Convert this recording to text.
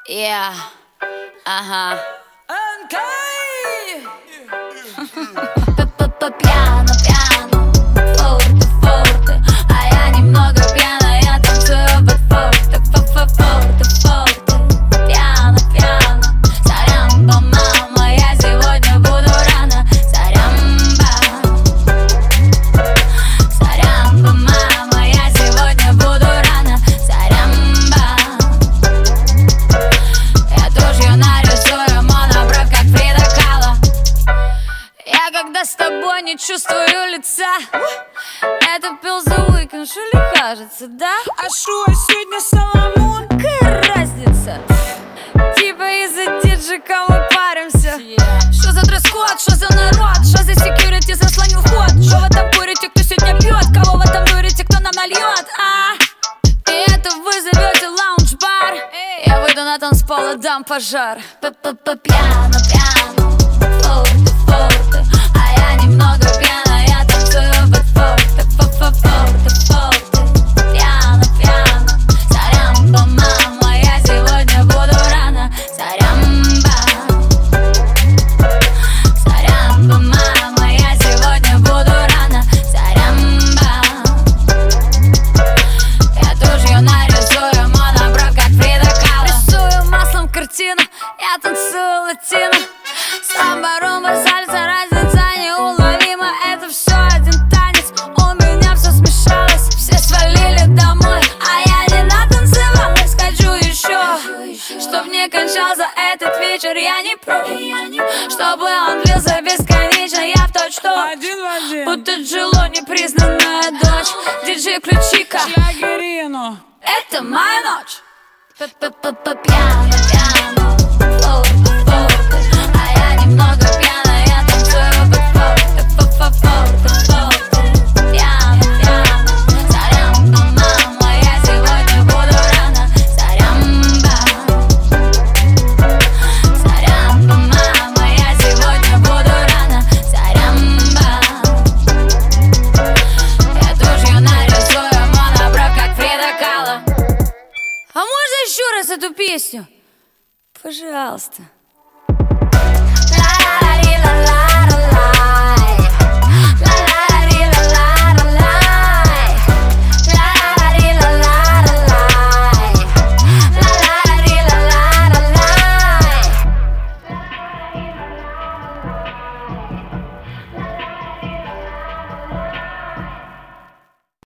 Yeah, ага. Пьяно, пьяно, форте, форте. А я немного пьяна, я танцую под форте, форте, форте. Пьяно, пьяно, сорямба, мама, я сегодня буду рано. Сорямба, сорямба, мама, я сегодня буду рано. Сорямба, я тушью нарисую монобровь, как Фрида Кало. Я когда с тобой не чувствую лица. Это пил The Weeknd, что ли, кажется, да? А шо, сегодня Соломон? Какая разница? Типа из-за диджика мы паримся. Что за дресс-код, что за народ? Что за секьюрити заслонил вход? Что в этом курите, кто сегодня пьет? Кого в этом дурите, кто нам нальет? И это вы зовете лаунж-бар. Я выйду на танцпол и дам пожар. Пьяно, пьяно, форте, форте. А я немного пьяна, я танцую под форте, форте, форте. Пьяно, пьяно, сорямба, мама, я сегодня буду рано. Сорямба, сорямба, мама, я сегодня буду рано. Сорямба, я тушью нарисую монобровь, как Фрида Кало. Рисую маслом картину, я танцую латино. Самба, румба, сальса, разница неуловима. Это все один танец, у меня все смешалось. Все свалили домой, а я не натанцевалась. Хочу еще, чтоб не кончался этот вечер. Я не против, чтобы он длился бесконечно. Я в точно Один в один. будто Джило, непризнанная дочь. Диджей, включи-ка, Шлягерину. это моя ночь. Пьяно, пьяно, форте, форте. А я немного пьяна, я танцую под форте, форте, форте. Пьяно, пьяно, сорямба, мама, я сегодня буду рано. Сорямба, сорямба, мама, я сегодня буду рано. Сорямба, я тушью нарисую монобровь, как Фрида Кало. А можно еще раз эту песню? Пожалуйста.